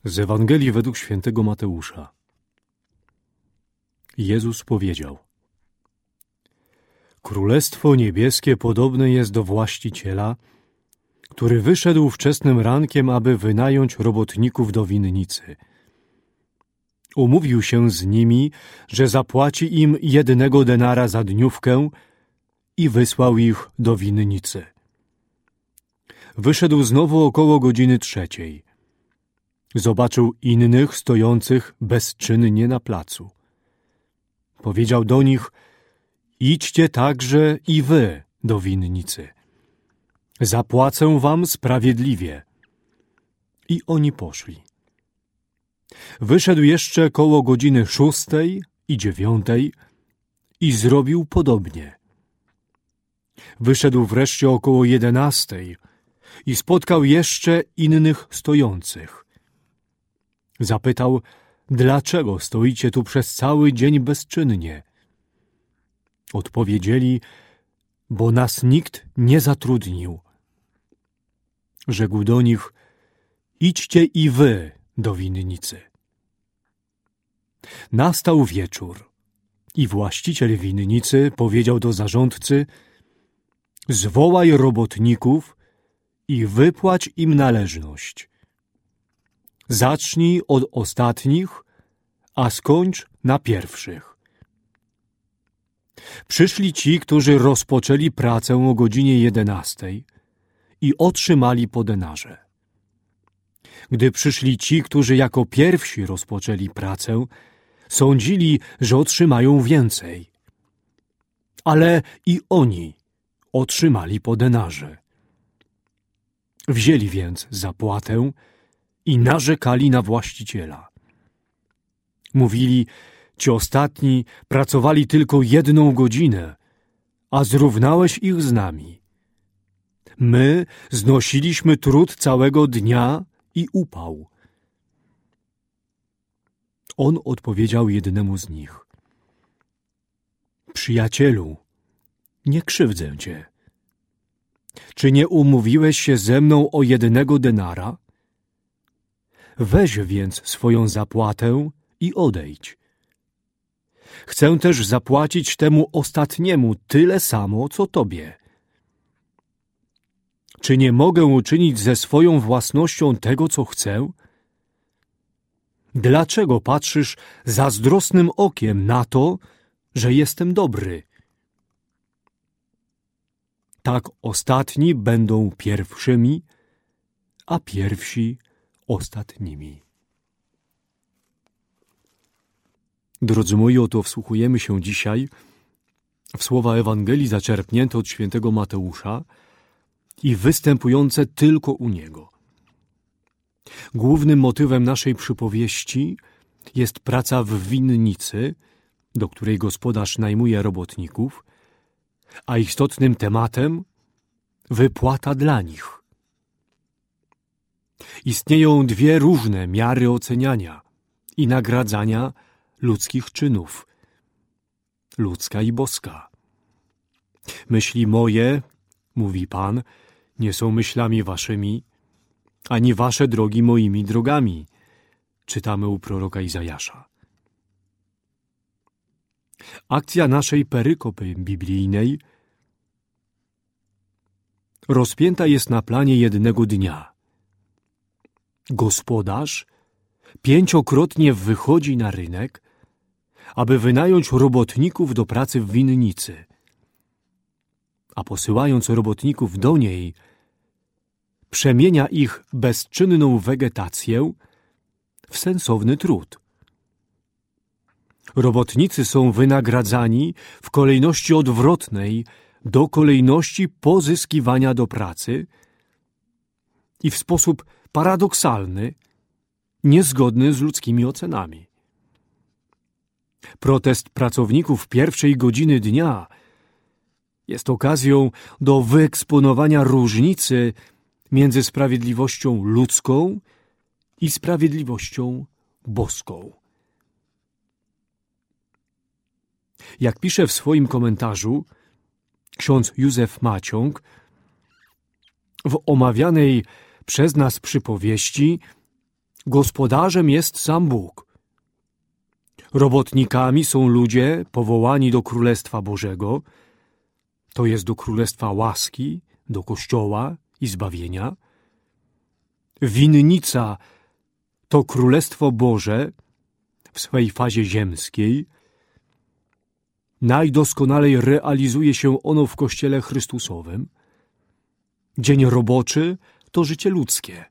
Z Ewangelii według świętego Mateusza. Jezus powiedział: Królestwo niebieskie podobne jest do właściciela, który wyszedł wczesnym rankiem, aby wynająć robotników do winnicy. Umówił się z nimi, że zapłaci im 1 denara za dniówkę i wysłał ich do winnicy. Wyszedł znowu około godziny 3. Zobaczył innych stojących bezczynnie na placu. Powiedział do nich: idźcie także i wy do winnicy. Zapłacę wam sprawiedliwie. I oni poszli. Wyszedł jeszcze koło godziny 6 i 9 i zrobił podobnie. Wyszedł wreszcie około 11 i spotkał jeszcze innych stojących. Zapytał: dlaczego stoicie tu przez cały dzień bezczynnie? Odpowiedzieli: bo nas nikt nie zatrudnił. Rzekł do nich: idźcie i wy do winnicy. Nastał wieczór i właściciel winnicy powiedział do zarządcy: zwołaj robotników i wypłać im należność. Zacznij od ostatnich, a skończ na pierwszych. Przyszli ci, którzy rozpoczęli pracę o godzinie 11 i otrzymali po denarze. Gdy przyszli ci, którzy jako pierwsi rozpoczęli pracę, sądzili, że otrzymają więcej. Ale i oni otrzymali po denarze. Wzięli więc zapłatę i narzekali na właściciela. Mówili: ci ostatni pracowali tylko 1 godzinę, a zrównałeś ich z nami. My znosiliśmy trud całego dnia i upał. On odpowiedział jednemu z nich: przyjacielu, nie krzywdzę cię. Czy nie umówiłeś się ze mną o 1 denara? Weź więc swoją zapłatę i odejdź. Chcę też zapłacić temu ostatniemu tyle samo, co tobie. Czy nie mogę uczynić ze swoją własnością tego, co chcę? Dlaczego patrzysz zazdrosnym okiem na to, że jestem dobry? Tak ostatni będą pierwszymi, a pierwsi ostatnimi. Drodzy moi, oto wsłuchujemy się dzisiaj w słowa Ewangelii zaczerpnięte od świętego Mateusza i występujące tylko u niego. Głównym motywem naszej przypowieści jest praca w winnicy, do której gospodarz najmuje robotników, a istotnym tematem wypłata dla nich. Istnieją 2 różne miary oceniania i nagradzania ludzkich czynów, ludzka i boska. Myśli moje, mówi Pan, nie są myślami waszymi, ani wasze drogi moimi drogami, czytamy u proroka Izajasza. Akcja naszej perykopy biblijnej rozpięta jest na planie 1 dnia. Gospodarz 5-krotnie wychodzi na rynek, aby wynająć robotników do pracy w winnicy, a posyłając robotników do niej, przemienia ich bezczynną wegetację w sensowny trud. Robotnicy są wynagradzani w kolejności odwrotnej do kolejności pozyskiwania do pracy i w sposób paradoksalny, niezgodny z ludzkimi ocenami. Protest pracowników pierwszej godziny dnia jest okazją do wyeksponowania różnicy między sprawiedliwością ludzką i sprawiedliwością boską. Jak pisze w swoim komentarzu ksiądz Józef Maciąg, w omawianej przez nas przypowieści gospodarzem jest sam Bóg. Robotnikami są ludzie powołani do Królestwa Bożego, to jest do Królestwa łaski, do Kościoła i zbawienia. Winnica to Królestwo Boże w swej fazie ziemskiej. Najdoskonalej realizuje się ono w Kościele Chrystusowym. Dzień roboczy to życie ludzkie.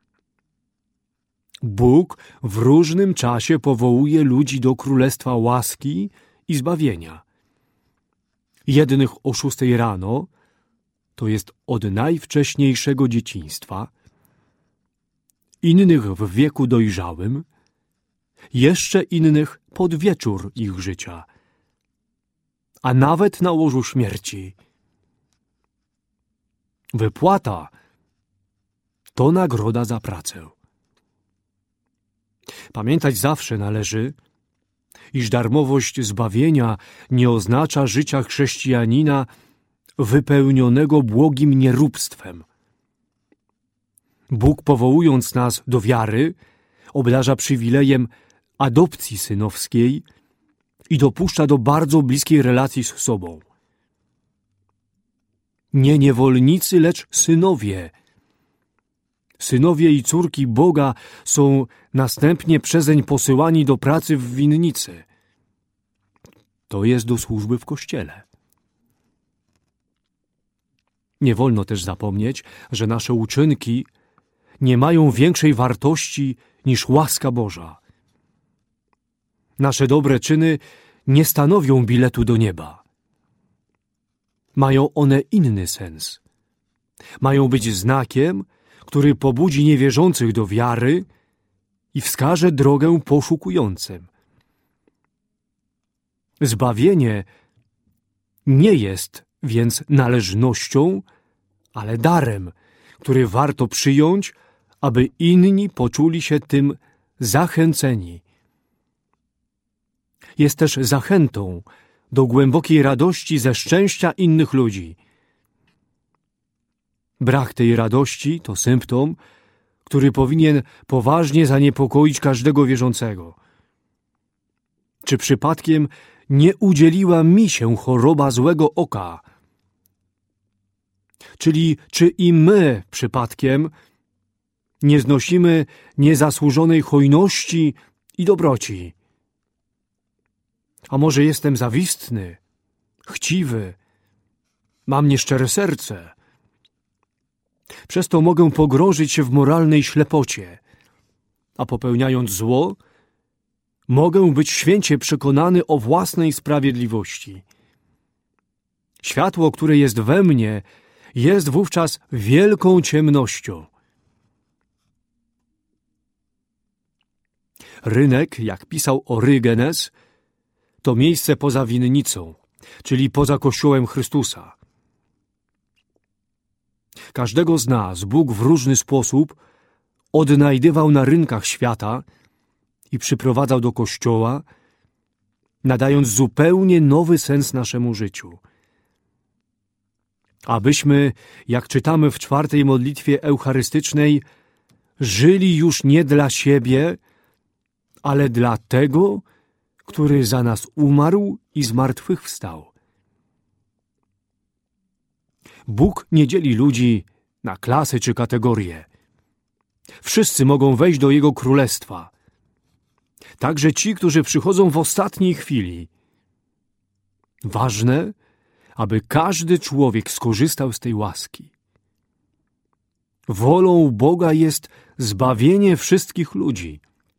Bóg w różnym czasie powołuje ludzi do Królestwa łaski i zbawienia. Jednych o 6 rano, to jest od najwcześniejszego dzieciństwa, innych w wieku dojrzałym, jeszcze innych pod wieczór ich życia, a nawet na łożu śmierci. Wypłata to nagroda za pracę. Pamiętać zawsze należy, iż darmowość zbawienia nie oznacza życia chrześcijanina wypełnionego błogim nieróbstwem. Bóg, powołując nas do wiary, obdarza przywilejem adopcji synowskiej i dopuszcza do bardzo bliskiej relacji z sobą. Nie niewolnicy, lecz synowie. Synowie i córki Boga są następnie przezeń posyłani do pracy w winnicy. To jest do służby w Kościele. Nie wolno też zapomnieć, że nasze uczynki nie mają większej wartości niż łaska Boża. Nasze dobre czyny nie stanowią biletu do nieba. Mają one inny sens. Mają być znakiem, który pobudzi niewierzących do wiary i wskaże drogę poszukującym. Zbawienie nie jest więc należnością, ale darem, który warto przyjąć, aby inni poczuli się tym zachęceni. Jest też zachętą do głębokiej radości ze szczęścia innych ludzi. Brak tej radości to symptom, który powinien poważnie zaniepokoić każdego wierzącego. Czy przypadkiem nie udzieliła mi się choroba złego oka? Czyli czy i my przypadkiem nie znosimy niezasłużonej hojności i dobroci? A może jestem zawistny, chciwy, mam nieszczere serce? Przez to mogę pogrążyć się w moralnej ślepocie, a popełniając zło, mogę być święcie przekonany o własnej sprawiedliwości. Światło, które jest we mnie, jest wówczas wielką ciemnością. Rynek, jak pisał Orygenes, to miejsce poza winnicą, czyli poza Kościołem Chrystusa. Każdego z nas Bóg w różny sposób odnajdywał na rynkach świata i przyprowadzał do Kościoła, nadając zupełnie nowy sens naszemu życiu. Abyśmy, jak czytamy w 4. modlitwie eucharystycznej, żyli już nie dla siebie, ale dla tego, który za nas umarł i zmartwychwstał. Bóg nie dzieli ludzi na klasy czy kategorie. Wszyscy mogą wejść do Jego królestwa. Także ci, którzy przychodzą w ostatniej chwili. Ważne, aby każdy człowiek skorzystał z tej łaski. Wolą Boga jest zbawienie wszystkich ludzi.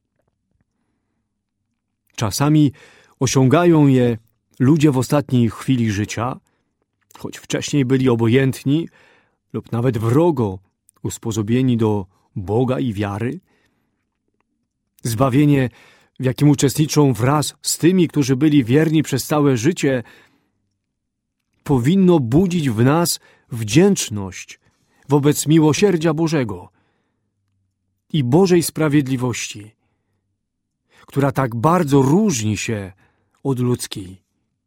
Czasami osiągają je ludzie w ostatniej chwili życia, choć wcześniej byli obojętni lub nawet wrogo usposobieni do Boga i wiary. Zbawienie, w jakim uczestniczą wraz z tymi, którzy byli wierni przez całe życie, powinno budzić w nas wdzięczność wobec miłosierdzia Bożego i Bożej sprawiedliwości, która tak bardzo różni się od ludzkiej.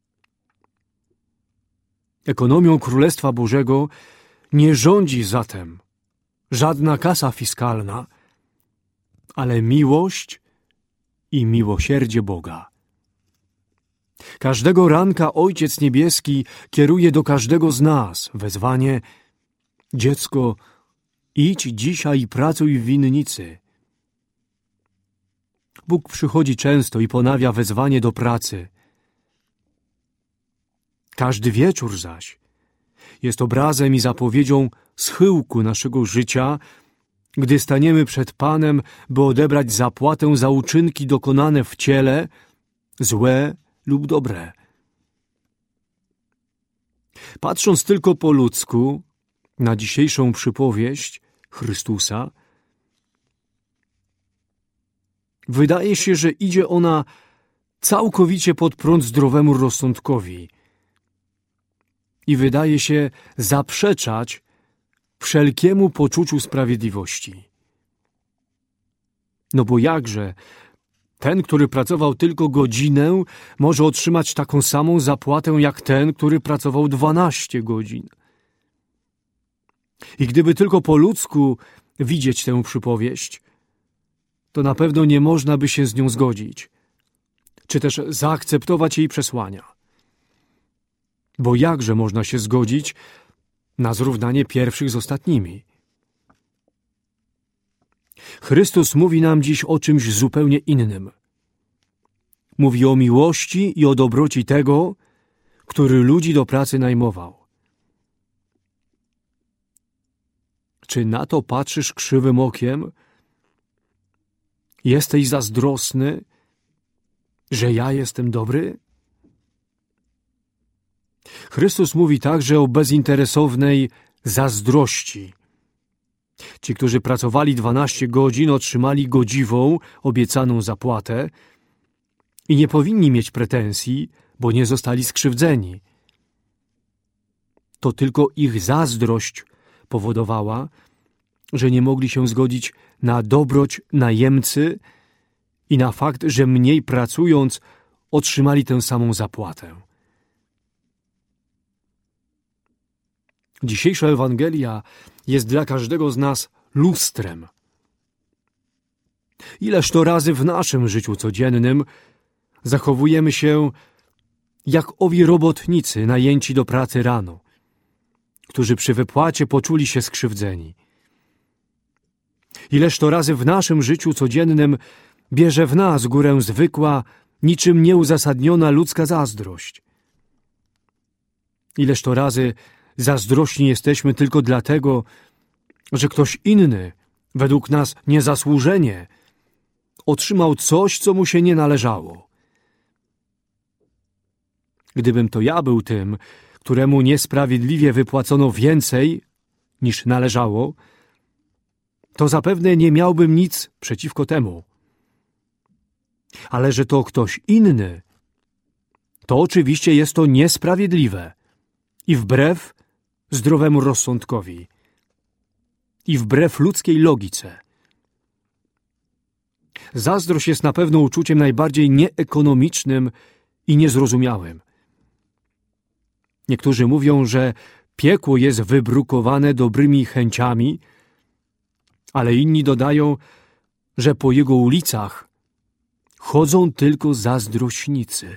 Ekonomią Królestwa Bożego nie rządzi zatem żadna kasa fiskalna, ale miłość i miłosierdzie Boga. Każdego ranka Ojciec Niebieski kieruje do każdego z nas wezwanie: dziecko, idź dzisiaj i pracuj w winnicy. Bóg przychodzi często i ponawia wezwanie do pracy. Każdy wieczór zaś jest obrazem i zapowiedzią schyłku naszego życia, gdy staniemy przed Panem, by odebrać zapłatę za uczynki dokonane w ciele, złe lub dobre. Patrząc tylko po ludzku na dzisiejszą przypowieść Chrystusa, wydaje się, że idzie ona całkowicie pod prąd zdrowemu rozsądkowi i wydaje się zaprzeczać wszelkiemu poczuciu sprawiedliwości. No bo jakże ten, który pracował tylko godzinę, może otrzymać taką samą zapłatę jak ten, który pracował 12 godzin? I gdyby tylko po ludzku widzieć tę przypowieść, to na pewno nie można by się z nią zgodzić, czy też zaakceptować jej przesłania. Bo jakże można się zgodzić na zrównanie pierwszych z ostatnimi? Chrystus mówi nam dziś o czymś zupełnie innym. Mówi o miłości i o dobroci tego, który ludzi do pracy najmował. Czy na to patrzysz krzywym okiem? Jesteś zazdrosny, że ja jestem dobry? Chrystus mówi także o bezinteresownej zazdrości. Ci, którzy pracowali 12 godzin, otrzymali godziwą, obiecaną zapłatę i nie powinni mieć pretensji, bo nie zostali skrzywdzeni. To tylko ich zazdrość powodowała, że nie mogli się zgodzić na dobroć najemcy i na fakt, że mniej pracując otrzymali tę samą zapłatę. Dzisiejsza Ewangelia jest dla każdego z nas lustrem. Ileż to razy w naszym życiu codziennym zachowujemy się jak owi robotnicy najęci do pracy rano, którzy przy wypłacie poczuli się skrzywdzeni. Ileż to razy w naszym życiu codziennym bierze w nas górę zwykła, niczym nieuzasadniona ludzka zazdrość. Ileż to razy zazdrośni jesteśmy tylko dlatego, że ktoś inny, według nas niezasłużenie, otrzymał coś, co mu się nie należało. Gdybym to ja był tym, któremu niesprawiedliwie wypłacono więcej niż należało, to zapewne nie miałbym nic przeciwko temu. Ale że to ktoś inny, to oczywiście jest to niesprawiedliwe i wbrew zdrowemu rozsądkowi i wbrew ludzkiej logice. Zazdrość jest na pewno uczuciem najbardziej nieekonomicznym i niezrozumiałym. Niektórzy mówią, że piekło jest wybrukowane dobrymi chęciami, ale inni dodają, że po jego ulicach chodzą tylko zazdrośnicy.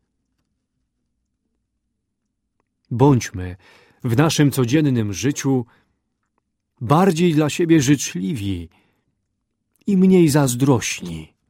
Bądźmy w naszym codziennym życiu bardziej dla siebie życzliwi i mniej zazdrośni.